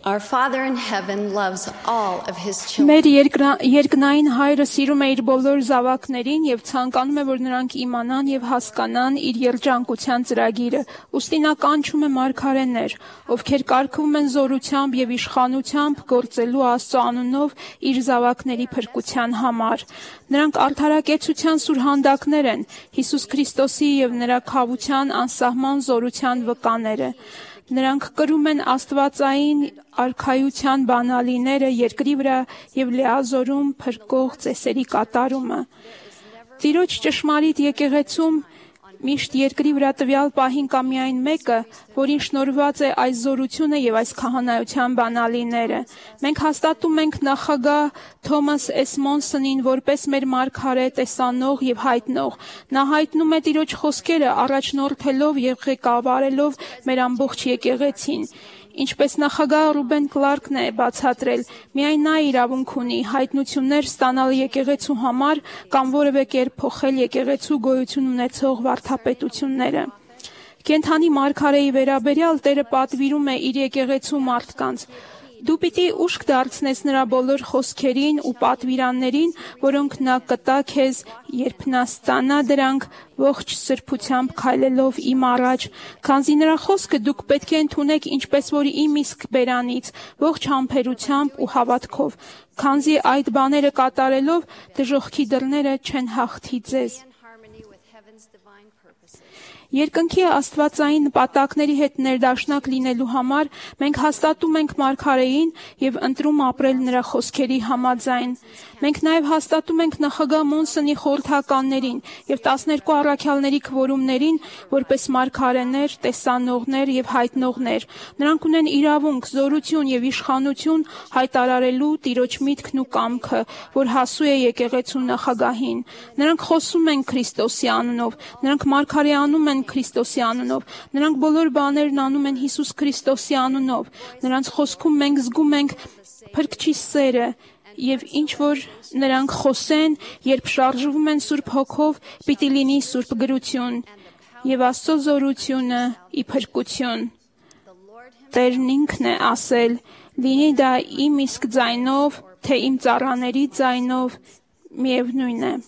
Our Father in heaven loves all of his Մեր children. երկնային հայրը սիրում է իր բոլոր զավակներին եւ ցանկանում է, որ նրանք իմանան եւ հասկանան իր երջանկության ծրագիրը։ Ուստի նա կանչում է մարգարեներ, ովքեր կարգվում են զորությամբ եւ իշխանությամբ գործելու Աստծո անունով իր զավակների փրկության համար։ Նրանք արդարակեցության սուրհանդակներ են, Հիսուս Քրիստոսի եւ նրա քավության անսահման զորության վկաները։ Նրանք կրում են աստվածային արքայության բանալիները երկրի վրա եւ լիազորում փրկող ծեսերի կատարումը։ Տիրոջ ճշմարիտ եկեղեցում միշտ երկրի վրա տվյալ պահին կա միայն մեկը, որին շնորհված է այս զորությունը եւ այս քահանայության բանալիները։ Մենք հաստատում ենք նախագահ Թոմաս Էսմոնսոնին որպես մեր մարգարե, տեսանող եւ հայտնող։ Նա հայտնում է Տիրոջ խոսքերը առաջնորդելով եւ ղեկավարելով մեր ամբողջ եկեղեցին։ Ինչպես նախագահ Ռուբեն Կլարկն է բացատրել, միայն նա իրավունք ունի հայտնություններ ստանալ եկեղեցու համար կամ որևէ կերպ փոխել եկեղեցու գոյություն ունեցող վարդապետությունները։ Կենդանի մարգարեի վերաբերյալ Տերը պատվիրում է իր եկեղեցու մարդկանց. Դու պիտի ուշք դարձնես նրա բոլոր խոսքերին ու պատվիրաններին, որոնք նա կտա քեզ, երբ նա ստանա դրանք ողջ սրբությամբ քայլելով իմ առաջ, քանզի նրա խոսքը դուք պետք է ընդունեք ինչպես որ իմ իսկ բերանից, ողջ համբերությամբ ու հավատքով, քանզի այդ բաները կատարելով դժոխքի դռները չեն հաղթի ձեզ։ Երկնքի աստվածային նպատակների հետ ներդաշնակ լինելու համար մենք հաստատում ենք մարգարեին եւ ընտրում ապրել նրա խոսքերի համաձայն։ Մենք նաեւ հաստատում ենք նախագահ Մոնսոնի խորհրդականներին եւ 12 առաքյալների քվորումներին որպես մարգարեներ, տեսանողներ եւ հայտնողներ։ Նրանք ունեն իրավունք, զորություն եւ իշխանություն հայտարարելու Տիրոջ միտքն ու կամքը, որ հասու է եկեղեցու նախագահին։ Նրանք խոսում են Քրիստոսի անունով, նրանք մարգարեանում են Քրիստոսի անունով, նրանք բոլոր բաներն անում են Հիսուս Քրիստոսի անունով, նրանց խոսքում մենք զգում ենք Փրկչի սերը եւ ինչ որ նրանք խոսեն, երբ շարժվում են Սուրբ Հոգով, պիտի լինի Սուրբ գրություն եւ Աստծո զորությունը ի փրկություն։ Տերն ինքն է ասել. լինի դա իմ իսկ ձայնով, թե իմ ծառաների ձայնով, միևնույն է։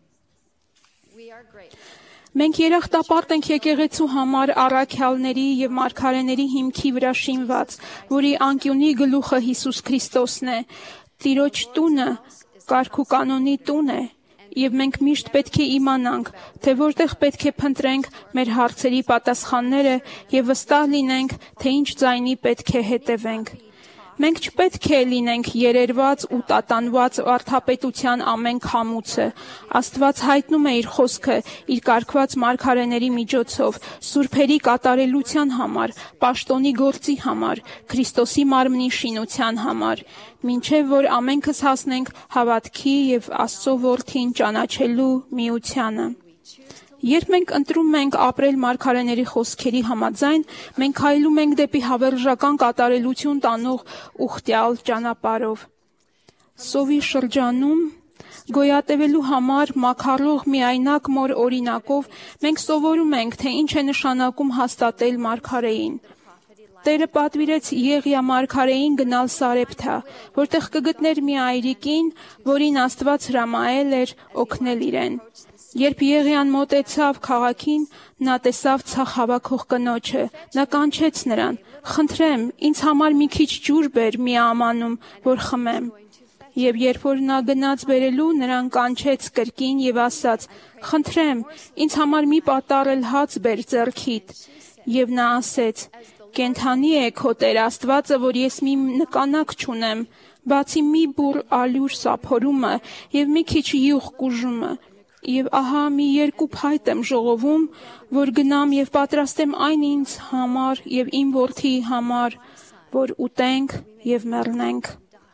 Մենք երախտապարտ ենք եկեղեցու համար առաքյալների եւ մարգարեների հիմքի վրա շինված, որի անկյունի գլուխը Հիսուս Քրիստոսն է։ Տիրոջ տունը կարգ ու կանոնի տուն է, եւ մենք միշտ պետք է իմանանք, թե որտեղ պետք է փնտրենք մեր հարցերի պատասխանները եւ վստահ լինենք, թե ինչ ձայնի պետք է հետևենք։ Մենք չպետք է լինենք երերված ու տատանված վարդապետության ամեն քամուցը։ Աստված հայտնում է իր խոսքը իր կարգված մարգարեների միջոցով, սուրբերի կատարելության համար, պաշտոնի գործի համար, Քրիստոսի մարմնի շինության համար, մինչև որ ամենքս հասնենք հավատքի եւ Աստծո որդին ճանաչելու միությանը։ Երբ մենք ընտրում ենք ապրել մարգարեների խոսքերի համաձայն, մենք քայլում ենք դեպի հավերժական կատարելություն տանող ուխտյալ ճանապարհով։ Սովի շրջանում գոյատևելու համար մաքարող միայնակ մոր օրինակով մենք սովորում ենք, թե ինչ է նշանակում հաստատել մարգարեին։ Տերը պատվիրեց Եղիա մարգարեին գնալ Սարեփթա, որտեղ կգտներ մի այրիկին, որին Աստված հրամայել էր օգնել իրեն։ Երբ Եղիան մոտեցավ քաղաքին, նա տեսավ ցախ հավաքող կնոջը, նա կանչեց նրան. «Խնդրեմ, ինձ համար մի քիչ ջուր բեր մի ամանում, որ խմեմ»։ Եվ երբ որ նա գնաց բերելու, նրան կանչեց կրկին եւ ասաց. «Խնդրեմ, ինձ համար մի պատառ էլ հաց բեր ձեռքիդ»։ Եվ նա ասեց. «Կենդանի է քո Տեր Աստվածը, որ ես մի նկանակ չունեմ, բացի մի բուռ ալյուր սափորումը եւ մի քիչ յուղ կուժումը։ Եվ ահա մի 2 փայտ եմ ժողովում, որ գնամ եւ պատրաստեմ այն ինձ համար եւ իմ որդիի համար, որ ուտենք եւ մեռնենք»։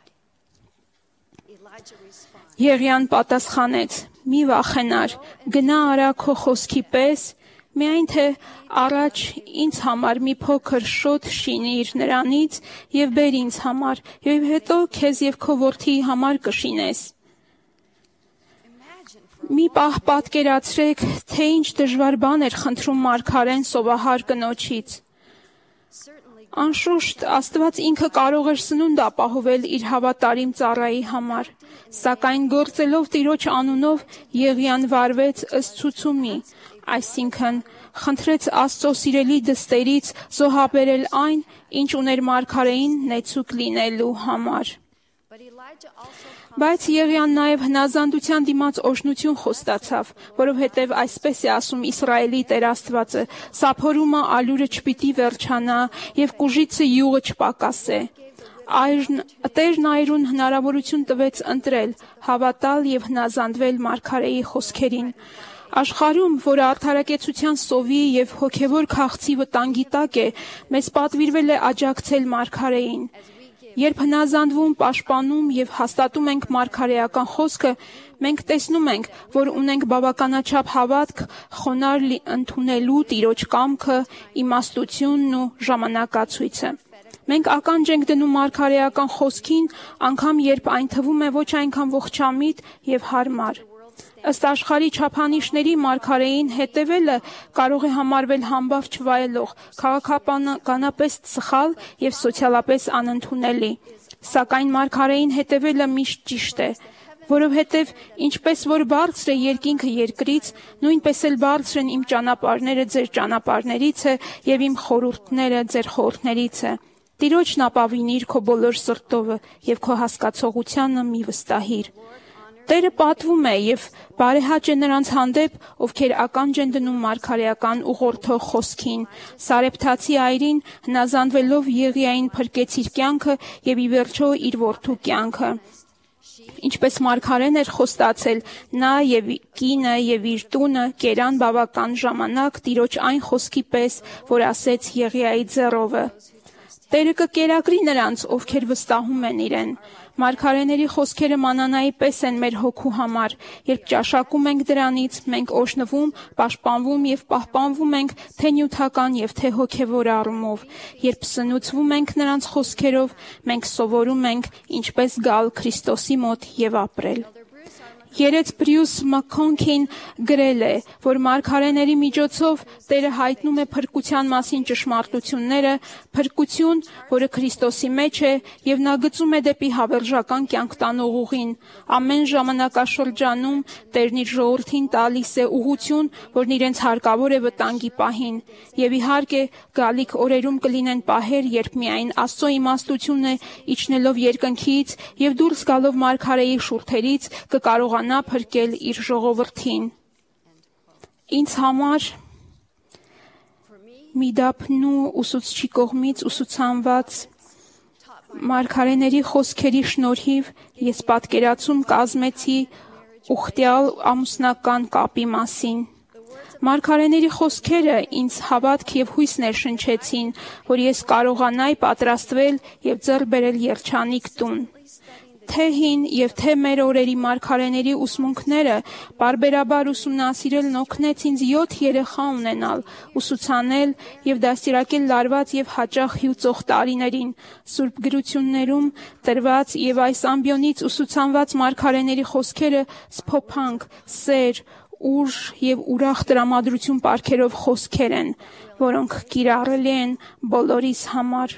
Եղիան պատասխանեց. «Մի վախենար, գնա արա քո խոսքի պես, միայն թե առաջ ինձ համար մի փոքր շոթ շինիր նրանից եւ բեր ինձ համար, եւ հետո քեզ եւ քո որդիի համար կշինես»։ Մի պահ պատկերացրեք, թե ինչ դժվար բան էր խնդրում մարգարեն սովահար կնոջից։ Անշուշտ Աստված ինքը կարող էր սնունդ ապահովել իր հավատարիմ ծառայի համար, սակայն գործելով Տիրոջ անունով Եղիան վարվեց ըստ ցուցումի, այսինքն խնդրեց Աստծո սիրելի դստերից զոհաբերել այն, ինչ ուներ մարգարեին նեցուկ լինելու համար։ Բայց Եղիան նաև հնազանդության դիմաց օրհնություն խոստացավ, որովհետև այսպես է ասում Իսրայելի Տեր Աստվածը. «Սափորումը ալյուրը չպիտի վերջանա եւ կուժիցը յուղը չպակասե»։ Տերն այրուն հնարավորություն տվեց ընտրել, հավատալ եւ հնազանդվել մարգարեի խոսքերին։ Աշխարհում, որը արդարակեցության սովի եւ հոգեվոր քաղցի վտանգի տակ է, մեզ պատվիրվել է աջակցել մարգարեին։ Երբ հնազանդվում, պաշտպանում եւ հաստատում ենք մարգարեական խոսքը, մենք տեսնում ենք, որ ունենք բավականաչափ հավատք խոնարհ ընդունելու Տիրոջ կամքը, իմաստությունն ու ժամանակացույցը։ Մենք ականջ ենք դնում մարգարեական խոսքին, անգամ երբ այն թվում է ոչ այնքան ողջամիտ եւ հարմար։ Ըստ աշխարհի չափանիշների մարգարեին հետևելը կարող է համարվել համբավ չվայելող, քաղաքականապես սխալ եւ սոցիալապես անընդունելի։ Սակայն մարգարեին հետևելը միշտ ճիշտ է, որովհետև ինչպես որ բարձր է երկինքը երկրից, նույնպես էլ բարձր են իմ ճանապարհները ձեր ճանապարհներից է եւ իմ խորհուրդները ձեր խորհուրդներից է։ Տիրոջն ապավինիր քո բոլոր սրտովը եւ քո հասկացողությանը մի վստահիր։ Տերը պատվում է եւ բարեհաճ է նրանց հանդեպ, ովքեր ականջ են դնում մարգարեական ուղղորդող խոսքին։ Սարեփթացի այրին հնազանդվելով Եղիային փրկեց իր կյանքը եւ ի վերջո իր որդու կյանքը։ Ինչպես մարգարեն էր խոստացել, նա եւ կինը եւ իր տունը կերան բավական ժամանակ Տիրոջ այն խոսքի պես, որ ասեց Եղիայի ձեռովը։ Տերը կկերակրի նրանց, ովքեր վստահում են իրեն։ Մարգարեների խոսքերը մանանայի պես են մեր հոգու համար, երբ ճաշակում ենք դրանից, մենք օրհնվում, պաշտպանվում եւ պահպանվում ենք թե նյութական եւ թե հոգեվոր առումով, երբ սնուցվում ենք նրանց խոսքերով, մենք սովորում ենք ինչպես գալ Քրիստոսի մոտ եւ ապրել։ Երեց Բրյուս Մաքքոնքին գրել է, որ մարգարեների միջոցով Տերը հայտնում է փրկության մասին ճշմարտությունները, փրկություն, որը Քրիստոսի մեջ է, եւ նա գծում է դեպի հավերժական կյանք տանող ուղին։ Ամեն ժամանակաշրջանում Տերն իր ժողովրդին տալիս է ուղղություն, որն իրենց հարկավոր է վտանգի պահին։ Եվ իհարկե, գալիք օրերում կլինեն պահեր, երբ միայն Աստծո իմաստությունը իջնելով երկնքից եւ դուրս գալով մարգարեի շուրթերից կկարողանա փրկել իր ժողովրդին։ Ինձ համար Միդապնու ուսուցչի կողմից ուսուցանված մարգարեների խոսքերի շնորհիվ ես պատկերացում կազմեցի ուխտյալ ամուսնական կապի մասին։ Մարգարեների խոսքերը ինձ հավատք եւ հույս ներշնչեցին, որ ես կարողանայի պատրաստվել եւ ձեռք բերել երջանիկ տուն։ Թե հին եւ թե մեր օրերի մարգարեների ուսմունքները բարբերաբար ուսումնասիրելն օգնեց ինձ 7 երեխա ունենալ, ուսուցանել եւ դաստիարակել լարված եւ հաճախ հյուծող տարիներին, Սուրբ գրություններում տրված եւ այս ամբիոնից ուսուցանված մարգարեների խոսքերը սփոփանք, սեր, ուժ եւ ուրախ տրամադրություն պարգերով խոսքեր են, որոնք կիրառելի են բոլորիս համար։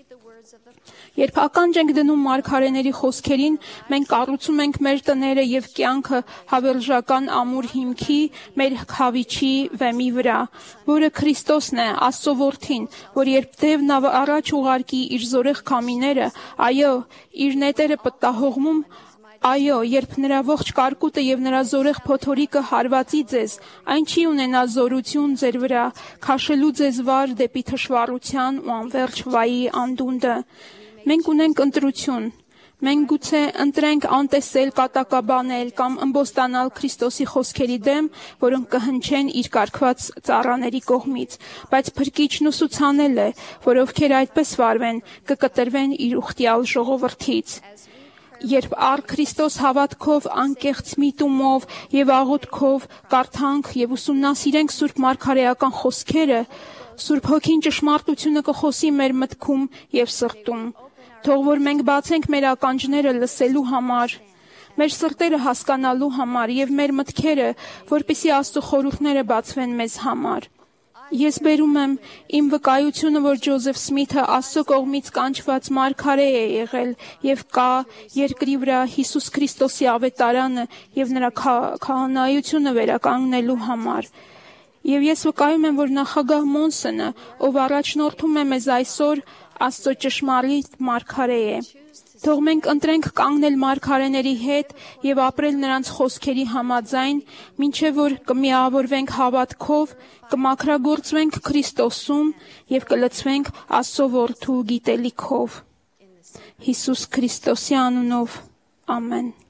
Երբ ականջ ենք դնում մարգարեների խոսքերին, մենք կառուցում ենք մեր տները եւ կյանքը հավերժական ամուր հիմքի, մեր խավիչի վեմի վրա, որը Քրիստոսն է, Աստծո որդին, որ երբ Տերն առաջ ուղարկի իր զորեղ քամիները, այո, իր նետերը պտտահողմում, այո, երբ նրա ողջ կարկուտը եւ նրա զորեղ փոթորիկը հարվածի ձեզ, այն չի ունենա զորություն ձեր վրա, քաշելու ձեզ վար դեպի թշվառության ու անվերջ վայի անդունդը։ Մենք ունենք ընտրություն։ Մենք գուցե ընտրենք անտեսել, կատակաբանել կամ ըմբոստանալ Քրիստոսի խոսքերի դեմ, որոնք կհնչեն իր կարգված ծառաների կողմից, բայց Փրկիչն ուսուցանել է, որ ովքեր այդպես վարվեն, կկտրվեն իր ուխտյալ ժողովրդից։ Երբ առ Քրիստոս հավատքով, անկեղծ միտումով եւ աղոթքով կարդանք եւ ուսումնասիրենք Սուրբ մարգարեական խոսքերը, Սուրբ Հոգին ճշմարտությունը կխոսի մեր մտքում եւ սրտում։ Թող որ մենք բացենք մեր ականջները լսելու համար, մեր սրտերը հասկանալու համար եւ մեր մտքերը, որպեսզի Աստծո խորհուրդները բացվեն մեզ համար։ Ես բերում եմ իմ վկայությունը, որ Ջոզեֆ Սմիթը Աստծո կողմից կանչված մարգարե է եղել եւ կա երկրի վրա Հիսուս Քրիստոսի ավետարանը եւ նրա քահանայությունը վերականգնելու համար։ Եվ ես վկայում եմ, որ նախագահ Մոնսոնը, ով առաջնորդում է մեզ այսօր, Աստծո ճշմարիտ մարգարե է։ Թող մենք ընտրենք կանգնել մարգարեների հետ եւ ապրել նրանց խոսքերի համաձայն, մինչեւ որ կմիավորվենք հավատքով, կմաքրագործվենք Քրիստոսում եւ կլցվենք Աստծո որդու գիտելիքով։ Հիսուս Քրիստոսի անունով, ամեն։